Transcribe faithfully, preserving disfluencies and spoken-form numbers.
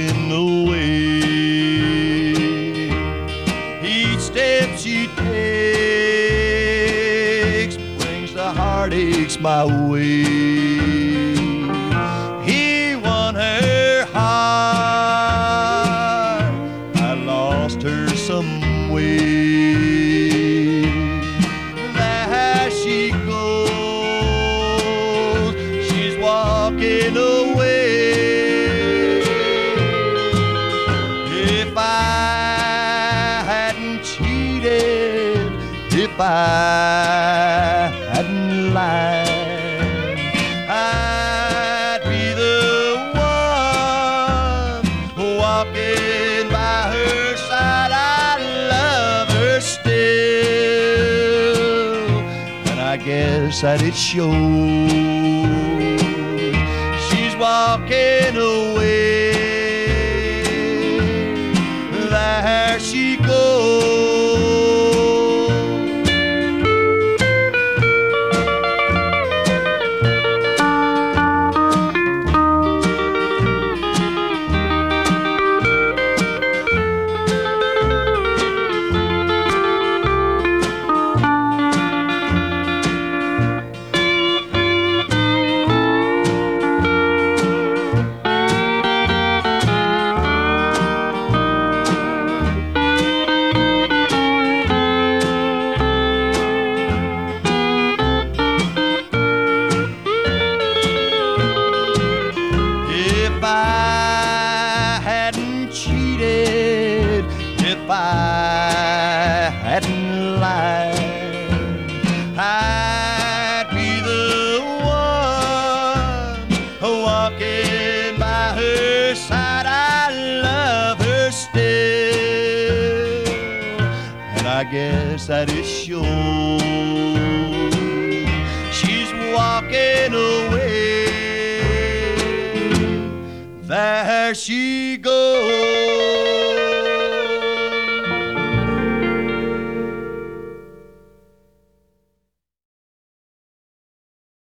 walking away. Each step she takes brings the heartaches my way. He won her heart, I lost her some way. There she goes, she's walking away. If I hadn't cheated, if I hadn't lied, I'd be the one walking by her side. I love her still, and I guess that it shows. She's walking away. There she goes. If I hadn't cheated, if I hadn't lied, I'd be the one walking by her side. I love her still, and I guess that it shows. She's walking away. There she goes.